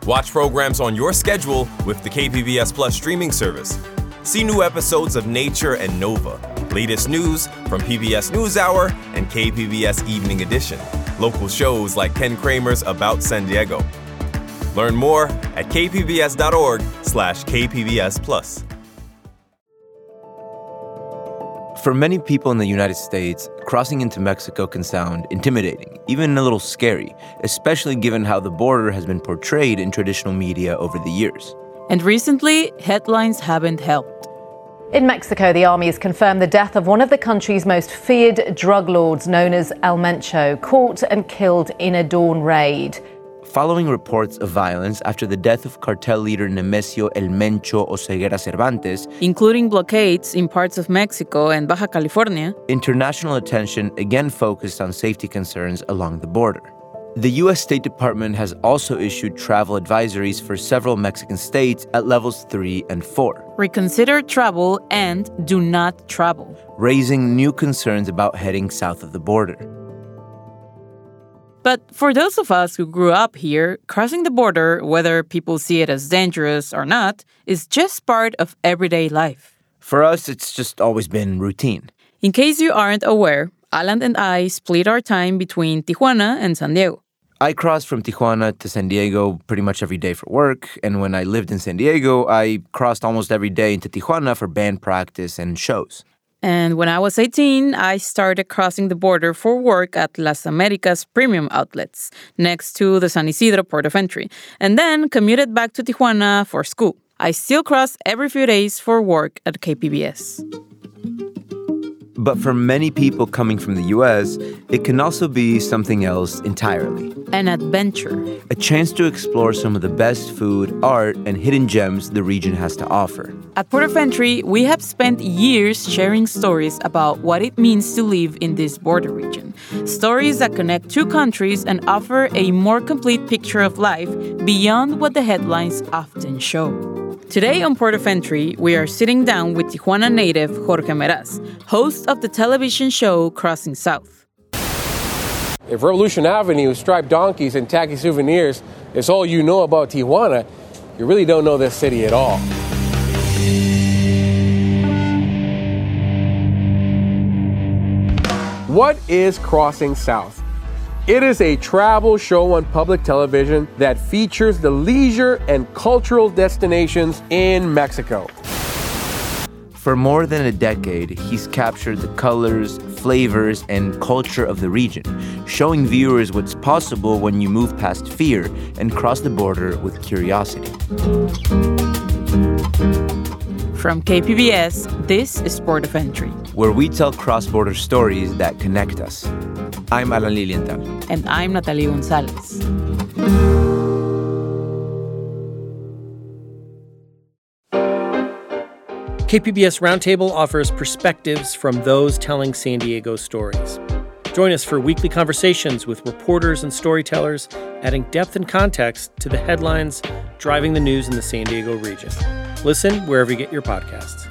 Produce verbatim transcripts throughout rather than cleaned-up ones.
Watch programs on your schedule with the K P B S Plus streaming service. See new episodes of Nature and Nova, latest news from P B S NewsHour and K P B S Evening Edition, local shows like Ken Kramer's About San Diego. Learn more at kpbs.org slash kpbs plus. For many people in the United States, crossing into Mexico can sound intimidating, even a little scary, especially given how the border has been portrayed in traditional media over the years. And recently, headlines haven't helped. In Mexico, the army has confirmed the death of one of the country's most feared drug lords, known as El Mencho, caught and killed in a dawn raid. Following reports of violence after the death of cartel leader Nemesio El Mencho Oseguera Cervantes, including blockades in parts of Mexico and Baja California, international attention again focused on safety concerns along the border. The U S State Department has also issued travel advisories for several Mexican states at levels three and four. Reconsider travel and do not travel, raising new concerns about heading south of the border. But for those of us who grew up here, crossing the border, whether people see it as dangerous or not, is just part of everyday life. For us, it's just always been routine. In case you aren't aware, Alan and I split our time between Tijuana and San Diego. I cross from Tijuana to San Diego pretty much every day for work, and when I lived in San Diego, I crossed almost every day into Tijuana for band practice and shows. And when I was eighteen, I started crossing the border for work at Las Americas Premium Outlets, next to the San Isidro port of entry, and then commuted back to Tijuana for school. I still cross every few days for work at K P B S. But for many people coming from the U S, it can also be something else entirely. An adventure. A chance to explore some of the best food, art, and hidden gems the region has to offer. At Port of Entry, we have spent years sharing stories about what it means to live in this border region. Stories that connect two countries and offer a more complete picture of life beyond what the headlines often show. Today on Port of Entry, we are sitting down with Tijuana native Jorge Meraz, host of the television show Crossing South. If Revolution Avenue, striped donkeys, and tacky souvenirs is all you know about Tijuana, you really don't know this city at all. What is Crossing South? It is a travel show on public television that features the leisure and cultural destinations in Mexico. For more than a decade, he's captured the colors, flavors, and culture of the region, showing viewers what's possible when you move past fear and cross the border with curiosity. From K P B S, this is Port of Entry, where we tell cross-border stories that connect us. I'm Alan Lilienthal. And I'm Natalie Gonzalez. K P B S Roundtable offers perspectives from those telling San Diego stories. Join us for weekly conversations with reporters and storytellers, adding depth and context to the headlines driving the news in the San Diego region. Listen wherever you get your podcasts.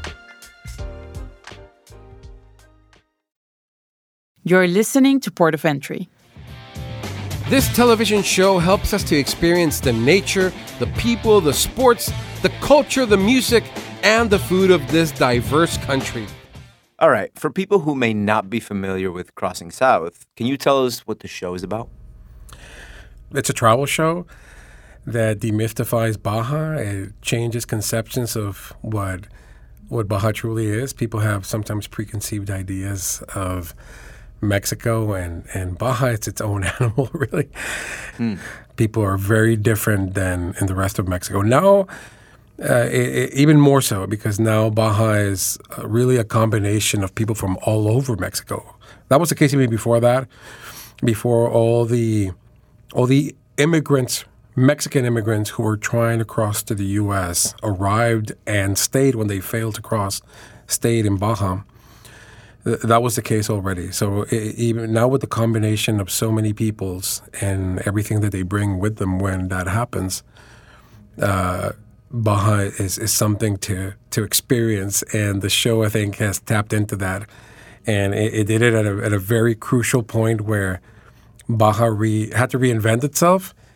You're listening to Port of Entry. This television show helps us to experience the nature, the people, the sports, the culture, the music, and the food of this diverse country. All right, for people who may not be familiar with Crossing South, can you tell us what the show is about? It's a travel show that demystifies Baja. It changes conceptions of what what Baja truly is. People have sometimes preconceived ideas of Mexico, and, and Baja, it's its own animal, really. Hmm. People are very different than in the rest of Mexico. Now, uh, it, it, even more so, because now Baja is uh, really a combination of people from all over Mexico. That was the case even before that, before all the all the immigrants, Mexican immigrants who were trying to cross to the U S arrived and stayed when they failed to cross, stayed in Baja. That was the case already. So it, even now with the combination of so many peoples and everything that they bring with them when that happens, uh, Baja is, is something to, to experience. And the show, I think, has tapped into that. And it, it did it at a, at a very crucial point where Baja re, had to reinvent itself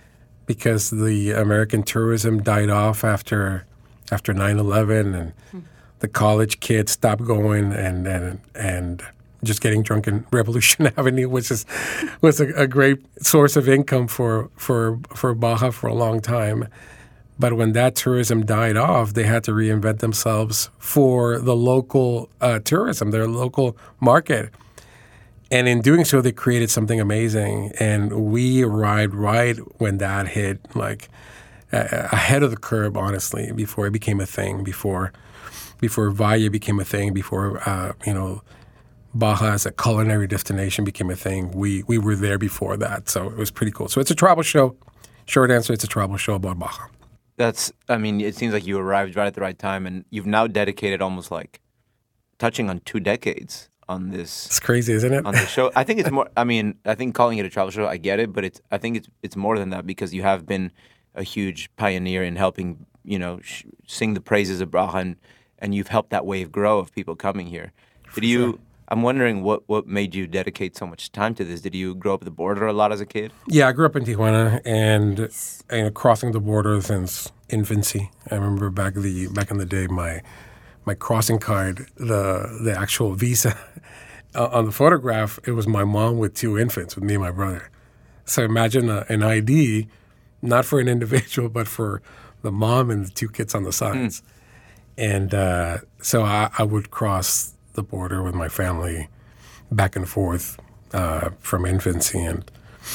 because the American tourism died off after after nine eleven, and mm. the college kids stopped going and and and just getting drunk in Revolution Avenue, which is was a, a great source of income for for for Baja for a long time. But when that tourism died off, they had to reinvent themselves for the local uh, tourism, their local market. And in doing so, they created something amazing. And we arrived right when that hit, like uh, ahead of the curve, honestly, before it became a thing, before before Valle became a thing, before, uh, you know, Baja as a culinary destination became a thing. We we were there before that. So it was pretty cool. So it's a travel show. Short answer, it's a travel show about Baja. That's, I mean, it seems like you arrived right at the right time, and you've now dedicated almost like touching on two decades on this. It's crazy, isn't it? On the show. I think it's more, I mean, I think calling it a travel show, I get it, but it's, I think it's it's more than that, because you have been a huge pioneer in helping, you know, sh- sing the praises of Baja, and, and you've helped that wave grow of people coming here. Did For you, sure. I'm wondering what, what made you dedicate so much time to this? Did you grow up at the border a lot as a kid? Yeah, I grew up in Tijuana, and, and crossing the border since infancy. I remember back the back in the day, my my crossing card, the the actual visa uh, on the photograph, it was my mom with two infants, with me and my brother. So imagine a, an I D, not for an individual, but for the mom and the two kids on the sides. Mm. And uh, so I, I would cross the border with my family back and forth uh, from infancy. And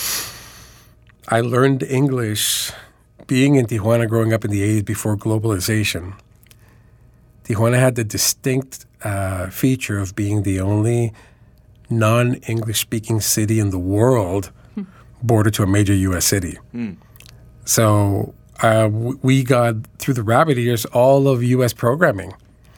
I learned English being in Tijuana, growing up in the eighties before globalization. Tijuana had the distinct uh, feature of being the only non-English speaking city in the world hmm. bordered to a major U S city. Hmm. So uh, w- we got, through the rabbit ears, all of U S programming.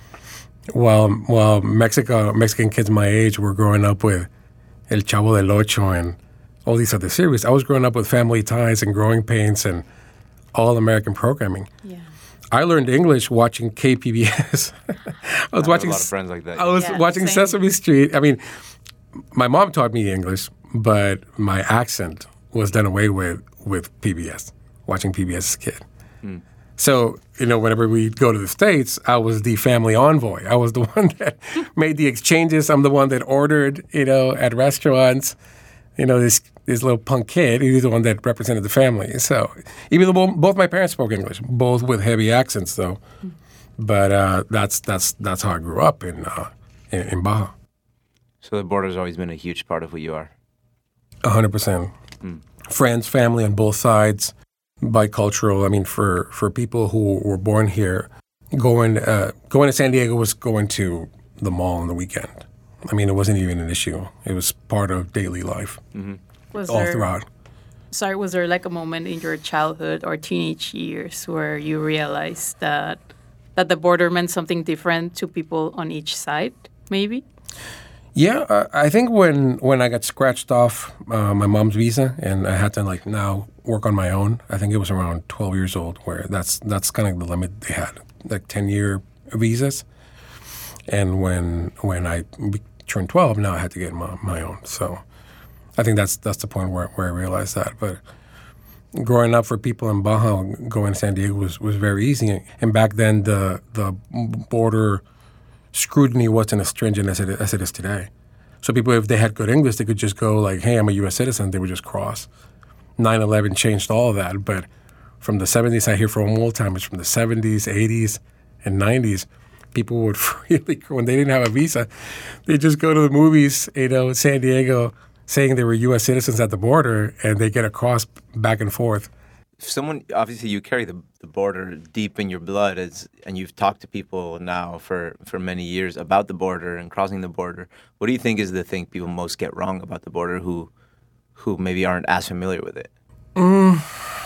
While while Mexico Mexican kids my age were growing up with El Chavo del Ocho and all these other series, I was growing up with Family Ties and Growing Pains and all American programming. Yeah. I learned English watching K P B S. I was I watching have a lot of friends like that. I was yeah, watching same. Sesame Street. I mean, my mom taught me English, but my accent was done away with with P B S, watching P B S as a kid. Mm. So, you know, whenever we'd go to the States, I was the family envoy. I was the one that made the exchanges. I'm the one that ordered, you know, at restaurants. You know, this this little punk kid, he was the one that represented the family. So, even though both my parents spoke English, both with heavy accents, though. Mm. But uh, that's that's that's how I grew up in, uh, in in Baja. So the border's always been a huge part of who you are. A hundred percent. Friends, family on both sides. Bicultural. I mean, for, for people who were born here, going uh, going to San Diego was going to the mall on the weekend. I mean, it wasn't even an issue. It was part of daily life, mm-hmm. was all there, throughout. Sorry, was there like a moment in your childhood or teenage years where you realized that that the border meant something different to people on each side, maybe? Yeah, uh, I think when, when I got scratched off uh, my mom's visa and I had to like now work on my own, I think it was around twelve years old, where that's that's kind of the limit they had, like ten-year visas. And when when I turned twelve, now I had to get my, my own. So I think that's that's the point where, where I realized that. But growing up for people in Baja, going to San Diego was, was very easy. And back then, the the border scrutiny wasn't as stringent as it, as it is today. So people, if they had good English, they could just go like, hey, I'm a U S citizen. They would just cross. nine eleven changed all of that. But from the seventies, I hear from old timers, from the seventies, eighties, and nineties, people would freely, when they didn't have a visa, they just go to the movies, you know, in San Diego, saying they were U S citizens at the border, and they get across back and forth. If someone, obviously you carry the, the border deep in your blood, as, and you've talked to people now for, for many years about the border and crossing the border. What do you think is the thing people most get wrong about the border who who maybe aren't as familiar with it? Mm,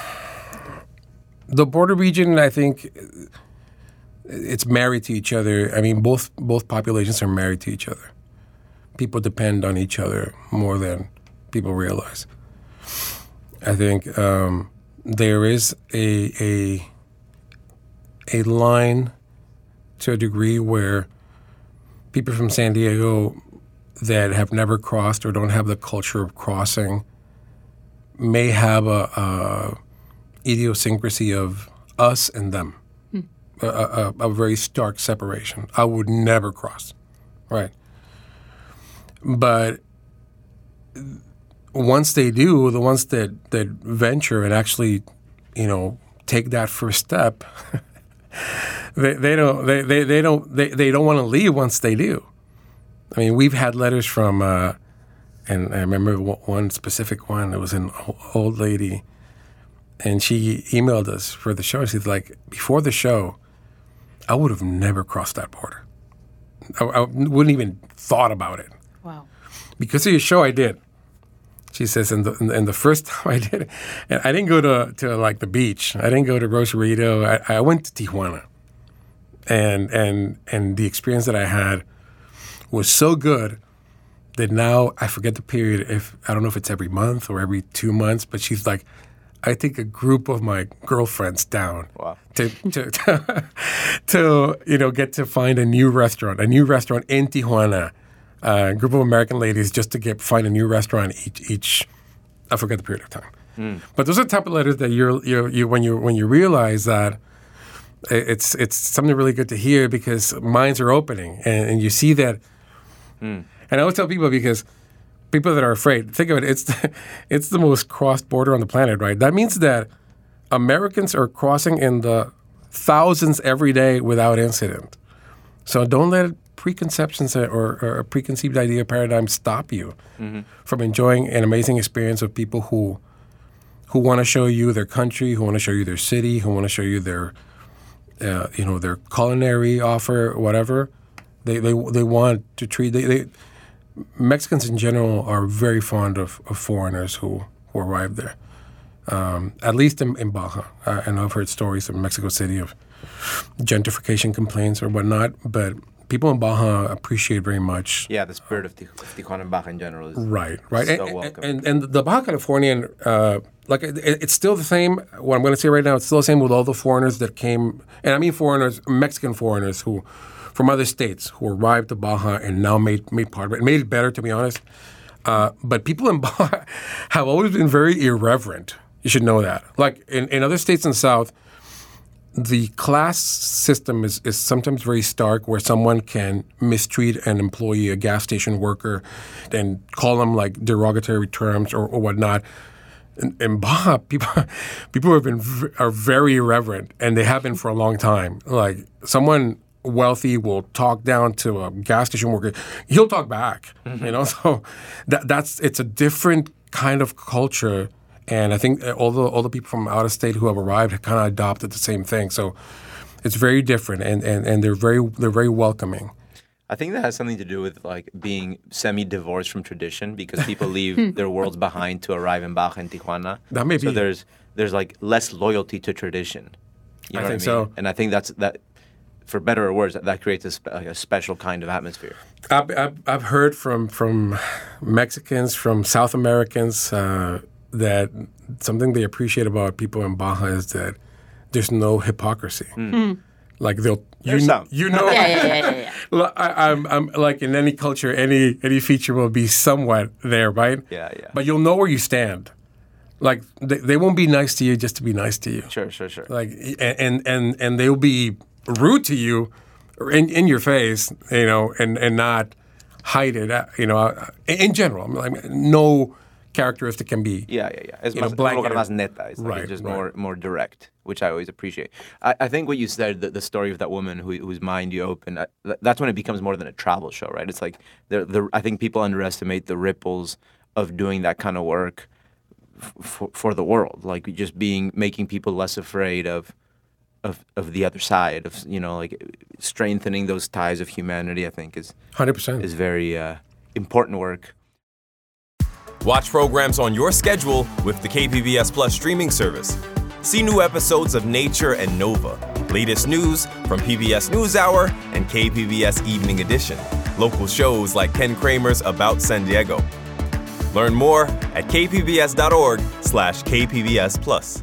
the border region, I think, it's married to each other. I mean, both both populations are married to each other. People depend on each other more than people realize. I think um, there is a, a a line to a degree where people from San Diego that have never crossed or don't have the culture of crossing may have a, a idiosyncrasy of us and them, hmm. a, a, a very stark separation. I would never cross, right? But once they do, the ones that, that venture and actually, you know, take that first step, they, they don't they, they, they don't they, they don't want to leave once they do. I mean, we've had letters from, uh, and I remember one specific one. It was an old lady, and she emailed us for the show. She's like, before the show, I would have never crossed that border. I, I wouldn't even thought about it. Wow. Because of your show, I did. She says, and the, and the first time I did it, and I didn't go to, to like the beach. I didn't go to Rosarito. I, I went to Tijuana. And, and, and the experience that I had was so good that now I forget the period. If I don't know if it's every month or every two months, but she's like, I take a group of my girlfriends down wow. to, to, to, to, you know, get to find a new restaurant, a new restaurant in Tijuana. Uh, a group of American ladies just to get find a new restaurant each each. I forget the period of time, mm. but those are the type of letters that you're you you when you when you realize that it's it's something really good to hear because minds are opening and, and you see that. Mm. And I always tell people because people that are afraid, think of it, it's the, it's the most crossed border on the planet, right? That means that Americans are crossing in the thousands every day without incident. So don't let preconceptions or, or a preconceived idea paradigm stop you mm-hmm. from enjoying an amazing experience of people who who want to show you their country, who want to show you their city, who want to show you their uh, you know their culinary offer, whatever. They they they want to treat they, they Mexicans in general are very fond of, of foreigners who, who arrive there. Um, at least in, in Baja, uh, and I've heard stories in Mexico City of gentrification complaints or whatnot, but people in Baja appreciate very much. Yeah, the spirit of, Tij- of Tijuana and Baja in general is right, right, so and, welcome. And, and the Baja Californian, uh, like it, it's still the same. What I'm going to say right now, it's still the same with all the foreigners that came, and I mean foreigners, Mexican foreigners who, from other states, who arrived to Baja and now made made part of it, made it better, to be honest. Uh, but people in Baja have always been very irreverent. You should know that. Like in, in other states in the South, the class system is, is sometimes very stark where someone can mistreat an employee, a gas station worker, and call them like derogatory terms or, or whatnot. In, in Baja, people people have been v- are very irreverent, and they have been for a long time. Like someone wealthy will talk down to a gas station worker, he'll talk back. Mm-hmm. You know, so that that's it's a different kind of culture. And I think all the all the people from out of state who have arrived have kind of adopted the same thing. So it's very different, and, and, and they're very they're very welcoming. I think that has something to do with like being semi-divorced from tradition because people leave their worlds behind to arrive in Baja and Tijuana. That may be. So there's there's like less loyalty to tradition. You know I think what I mean? so. And I think that's that. For better or worse, that, that creates a, spe- like a special kind of atmosphere. I've, I've, I've heard from from Mexicans, from South Americans. Uh, that something they appreciate about people in Baja is that there's no hypocrisy. Mm. Like they'll, you, there's some. you know, yeah, yeah, yeah, yeah. I, I'm, I'm like in any culture, any any feature will be somewhat there, right? Yeah, yeah. But you'll know where you stand. Like they, they won't be nice to you just to be nice to you. Sure, sure, sure. Like and and and they'll be rude to you, in in your face, you know, and and not hide it. You know, in general, like no characteristic can be yeah yeah yeah it's más, know, más neta. It's like right, it's just right. more more direct, which I always appreciate. I, I think what you said, the, the story of that woman who, whose mind you opened, I, that's when it becomes more than a travel show, right? It's like the the I think people underestimate the ripples of doing that kind of work f- for for the world, like just being making people less afraid of of of the other side, of you know, like strengthening those ties of humanity. I think is one hundred percent is very uh, important work. Watch programs on your schedule with the K P B S Plus streaming service. See new episodes of Nature and Nova, latest news from P B S NewsHour and K P B S Evening Edition, local shows like Ken Kramer's About San Diego. Learn more at kpbs.org slash kpbs plus.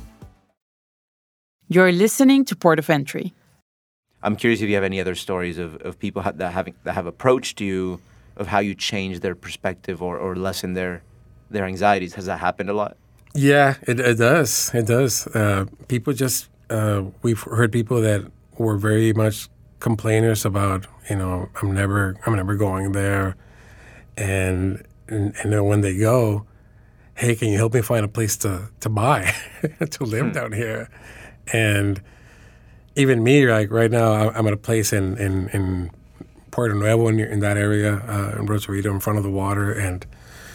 You're listening to Port of Entry. I'm curious if you have any other stories of, of people ha- that having that have approached you, of how you change their perspective or, or lessen their their anxieties. Has that happened a lot? Yeah, it, it does. It does. Uh, people just, uh, we've heard people that were very much complainers about, you know, I'm never, I'm never going there. And, and, and then when they go, hey, can you help me find a place to, to buy, to live hmm. down here? And even me, like right now, I'm at a place in, in, in Puerto Nuevo, in, in that area, uh, in Rosarito, in front of the water, and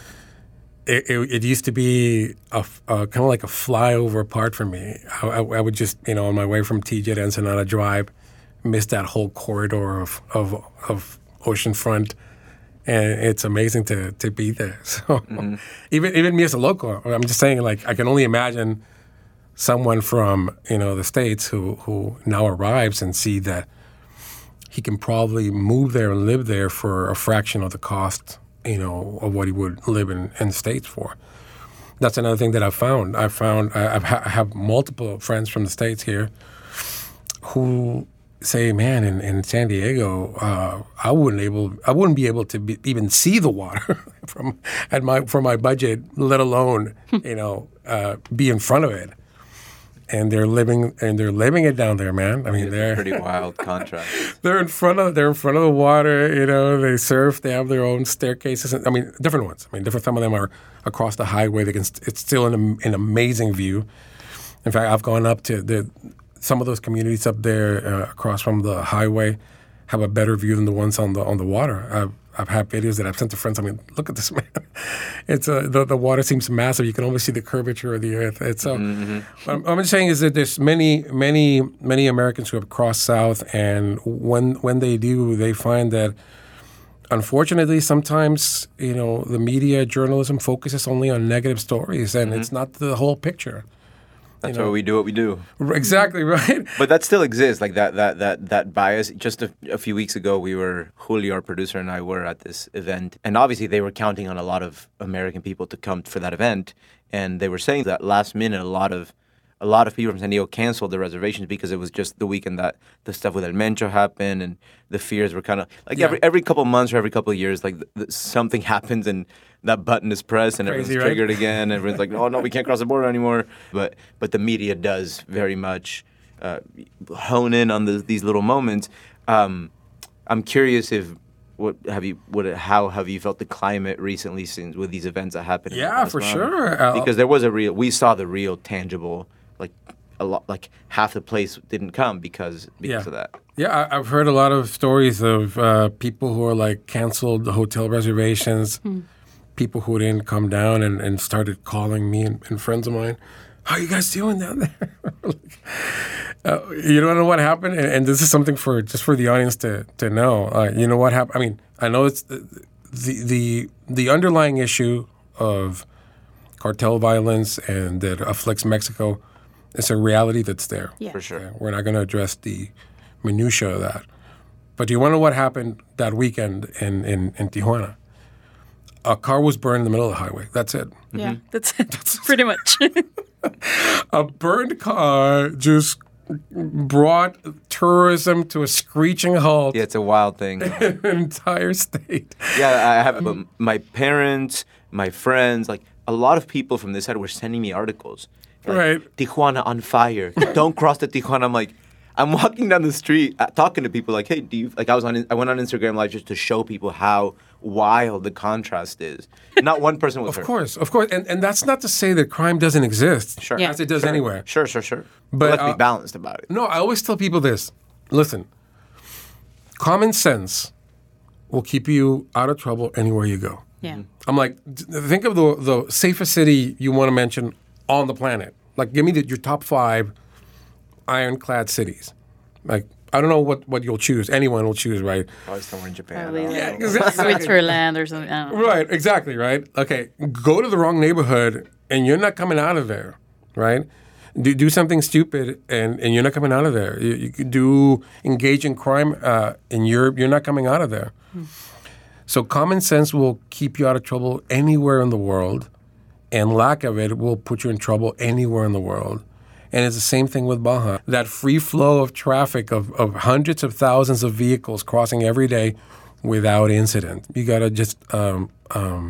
It, it, it used to be a, a kind of like a flyover part for me. I, I, I would just, you know, on my way from T J to Ensenada Drive, miss that whole corridor of, of, of oceanfront, and it's amazing to, to be there. So mm-hmm. even even me as a local, I'm just saying, like, I can only imagine someone from, you know, the States who, who now arrives and see that he can probably move there and live there for a fraction of the cost, you know, of what he would live in, in the States for. That's another thing that I've found. I've found, I've ha- I have multiple friends from the States here who say, man, in, in San Diego, uh, I wouldn't able, I wouldn't be able to be, even see the water from at my for my budget, let alone, you know, uh, be in front of it. And they're living and they're living it down there, man. I mean, it's they're a pretty wild contrast. They're in front of they're in front of the water. You know, they surf. They have their own staircases. I mean, different ones. I mean, different. Some of them are across the highway. They can. It's still an, an amazing view. In fact, I've gone up to the some of those communities up there uh, across from the highway have a better view than the ones on the on the water. I've, I've had videos that I've sent to friends. I mean, look at this, man. It's uh, the the water seems massive. You can almost see the curvature of the earth. It's so. Uh, mm-hmm. What I'm just saying is that there's many, many, many Americans who have crossed south, and when when they do, they find that, unfortunately, sometimes you know the media journalism focuses only on negative stories, and mm-hmm. it's not the whole picture. That's you know? why we do what we do. Exactly right. But that still exists, like that that that that bias. Just a, a few weeks ago, we were Julio, our producer, and I were at this event, and obviously they were counting on a lot of American people to come for that event, and they were saying that last minute, a lot of a lot of people from San Diego canceled their reservations because it was just the weekend that the stuff with El Mencho happened, and the fears were kind of like yeah. every every couple of months or every couple of years, like the, the, something happens and that button is pressed and Crazy, everyone's right? triggered again. Everyone's like, oh no, we can't cross the border anymore. But but the media does very much uh, hone in on the, these little moments. Um, I'm curious if what have you what how have you felt the climate recently since with these events that happened? Yeah, for month? sure. Uh, because there was a real we saw the real tangible. Like a lot, like half the place didn't come because because yeah. of that. Yeah, I, I've heard a lot of stories of uh, people who are like canceled the hotel reservations, mm. people who didn't come down and, and started calling me and, and friends of mine. How are you guys doing down there? like, uh, you don't know what happened, and, and this is something for just for the audience to to know. Uh, you know what happened? I mean, I know it's the the the, the underlying issue of cartel violence and that afflicts Mexico. It's a reality that's there. Yeah. For sure. Okay? We're not going to address the minutia of that. But do you want to know what happened that weekend in, in, in Tijuana? A car was burned in the middle of the highway. That's it. Yeah, mm-hmm. that's it. Pretty much. A burned car just brought tourism to a screeching halt. Yeah, it's a wild thing. In an entire state. Yeah, I have but my parents, my friends, like a lot of people from this side were sending me articles. Like, right. Tijuana on fire. Don't cross the Tijuana. I'm like, I'm walking down the street uh, talking to people like, hey, do you, like I was on, I went on Instagram Live just to show people how wild the contrast is. Not one person was Of hurt. course, of course. And and that's not to say that crime doesn't exist. Sure. Yeah. As it does sure. anywhere. Sure, sure, sure. But, But let's uh, be balanced about it. No, I always tell people this. Listen, common sense will keep you out of trouble anywhere you go. Yeah. I'm like, think of the the safest city you want to mention on the planet. Like, give me the, your top five ironclad cities. Like, I don't know what, what you'll choose. Anyone will choose, right? Probably somewhere in Japan. Probably Yeah, like exactly. Switzerland or something. I don't know. Right, exactly, right? Okay, go to the wrong neighborhood and you're not coming out of there, right? Do, do something stupid and, and you're not coming out of there. You, you could do engage in crime uh, and you're you're not coming out of there. Hmm. So common sense will keep you out of trouble anywhere in the world, and lack of it will put you in trouble anywhere in the world. And it's the same thing with Baja. That free flow of traffic of, of hundreds of thousands of vehicles crossing every day without incident. You got to just um, um,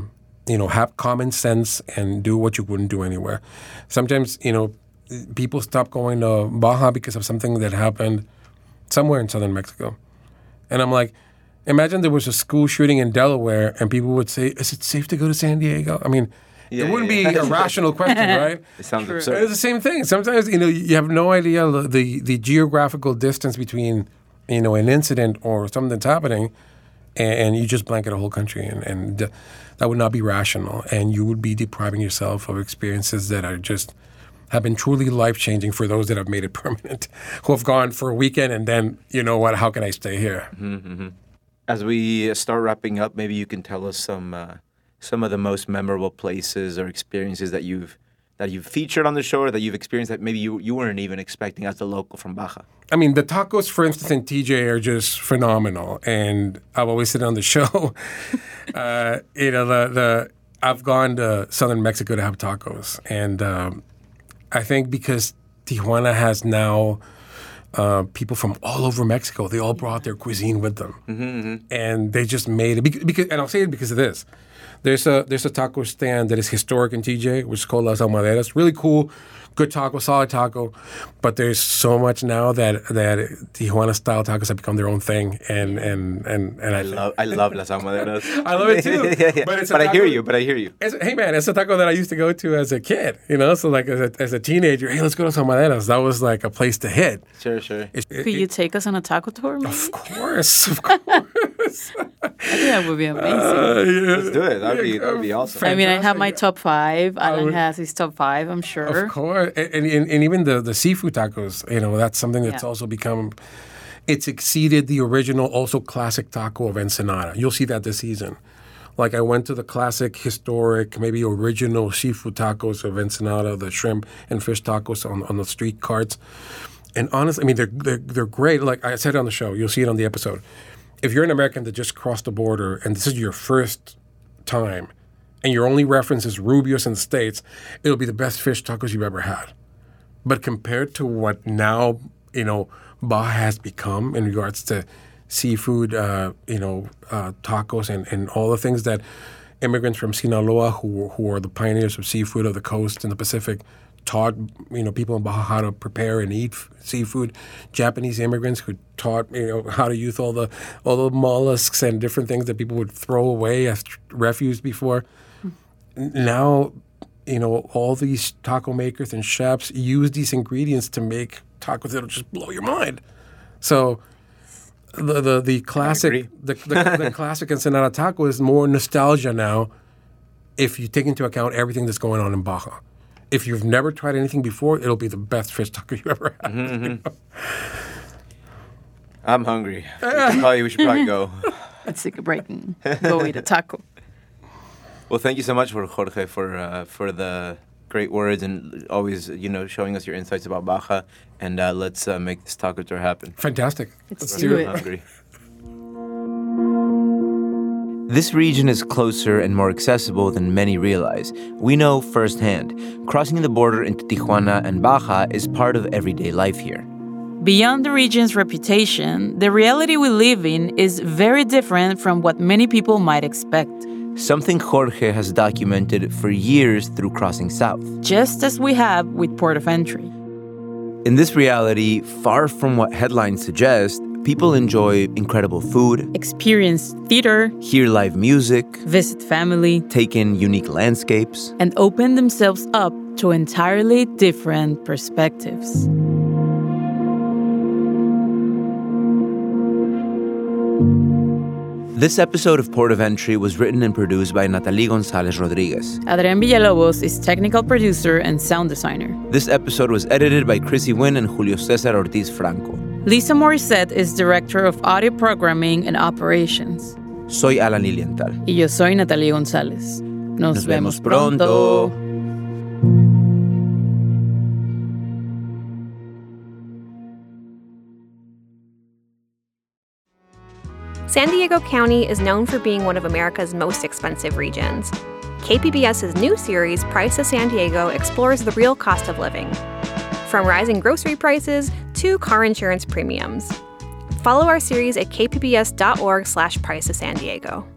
you know, have common sense and do what you wouldn't do anywhere. Sometimes, you know, people stop going to Baja because of something that happened somewhere in southern Mexico. And I'm like, imagine there was a school shooting in Delaware and people would say, is it safe to go to San Diego? I mean, yeah, it wouldn't yeah, yeah. be a rational question, right? It sounds absurd. It's the same thing. Sometimes, you know, you have no idea the, the, the geographical distance between, you know, an incident or something that's happening, and, and you just blanket a whole country, and, and uh, that would not be rational. And you would be depriving yourself of experiences that are just have been truly life-changing for those that have made it permanent, who have gone for a weekend and then, you know what, how can I stay here? Mm-hmm. As we start wrapping up, maybe you can tell us some uh, some of the most memorable places or experiences that you've that you've featured on the show or that you've experienced that maybe you, you weren't even expecting as a local from Baja. I mean, the tacos, for instance, in T J are just phenomenal. And I've always said on the show, uh, you know, the, the I've gone to southern Mexico to have tacos. And um, I think because Tijuana has now uh, people from all over Mexico, they all brought their cuisine with them. Mm-hmm, mm-hmm. And they just made it. Because, because, and I'll say it because of this. There's a there's a taco stand that is historic in T J, which is called Las Almaderas. Really cool, good taco, solid taco. But there's so much now that that Tijuana style tacos have become their own thing, and and and, and I, I love I love Las Almaderas. I love it too. yeah, yeah. But, it's but taco, I hear you. But I hear you. It's, hey man, it's a taco that I used to go to as a kid. You know, so like as a, as a teenager, hey, let's go to Las Almaderas. That was like a place to hit. Sure, sure. It, Could it, you take us on a taco tour? Maybe? Of course, of course. I think that would be amazing. Uh, yeah. Let's do it. That'd be that'd be awesome. I mean, I have my Fantastic. top five. Alan would- has his top five, I'm sure. Of course, and, and, and even the, the seafood tacos, you know, that's something that's Yeah. also become, it's exceeded the original, also classic taco of Ensenada. You'll see that this season. Like I went to the classic, historic, maybe original seafood tacos of Ensenada, the shrimp and fish tacos on, on the street carts. And honestly, I mean, they're, they're, they're great. Like I said on the show, you'll see it on the episode. If you're an American that just crossed the border and this is your first time, and your only reference is Rubio's in the States, it'll be the best fish tacos you've ever had. But compared to what now, you know, Baja has become in regards to seafood, uh, you know, uh, tacos and, and all the things that immigrants from Sinaloa, who who are the pioneers of seafood of the coast and the Pacific, taught, you know, people in Baja how to prepare and eat f- seafood. Japanese immigrants who taught, you know, how to use all the all the mollusks and different things that people would throw away as tr- refuse before. Now, you know, all these taco makers and chefs use these ingredients to make tacos that'll just blow your mind. So, the the, the classic the, the, the classic Ensenada taco is more nostalgia now. If you take into account everything that's going on in Baja, if you've never tried anything before, it'll be the best fish taco you ever had. Mm-hmm. I'm hungry. We should probably, we should probably go. Let's take a break and go eat a taco. Well, thank you so much for Jorge for uh, for the great words and always, you know, showing us your insights about Baja. And uh, let's uh, make this taco tour happen. Fantastic. Let's Let's do do it. it. I'm hungry. This region is closer and more accessible than many realize. We know firsthand, crossing the border into Tijuana and Baja is part of everyday life here. Beyond the region's reputation, the reality we live in is very different from what many people might expect. Something Jorge has documented for years through Crossing South. Just as we have with Port of Entry. In this reality, far from what headlines suggest, people enjoy incredible food, Experience theater, hear live music, visit family, take in unique landscapes. and open themselves up to entirely different perspectives. This episode of Port of Entry was written and produced by Natalie Gonzalez Rodriguez. Adrián Villalobos is technical producer and sound designer. This episode was edited by Chrissy Wynn and Julio Cesar Ortiz Franco. Lisa Morissette is director of audio programming and operations. Soy Alan Lilienthal. Y yo soy Natalie González. Nos, Nos vemos pronto. San Diego County is known for being one of America's most expensive regions. KPBS's new series, Price of San Diego, explores the real cost of living, from rising grocery prices to car insurance premiums. Follow our series at kpbs dot org slash price of San Diego.